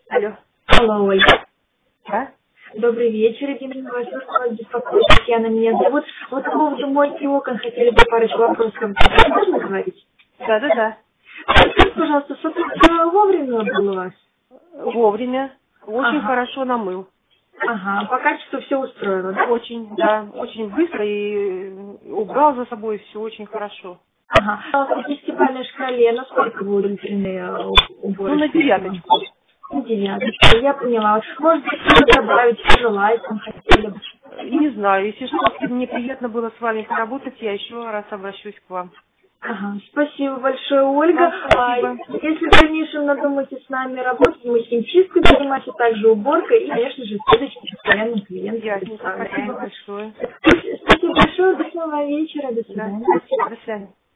Алло. Алло, Ольга. Да? Добрый вечер, Дина, вас беспокоит Татьяна, меня зовут. Вот по поводу мойки окон хотели бы парочку вопросов. Можно говорить? Да. Скажите, пожалуйста, супер вовремя был у вас? Вовремя. Очень Ага. хорошо намыл. Ага, по качеству все устроило, да? Очень, да. Очень быстро и убрал за собой все очень хорошо. Ага. А в 10-бальной шкале насколько вы удовлетворены уборкой? Ну, на 9. На 9. Я поняла. Может быть, что-то добавить, что желаете, там хотели бы. Не знаю, если что, мне приятно было с вами поработать, я еще раз обращусь к вам. Ага, спасибо большое, Ольга. Спасибо. Если в дальнейшем надумаете с нами работать, мы химчисткой занимаемся, также уборкой и, конечно же, следующим постоянным клиентам. Ясненько. Спасибо большое. Спасибо большое, удачного вечера, до Да, свидания. спасибо. До свидания.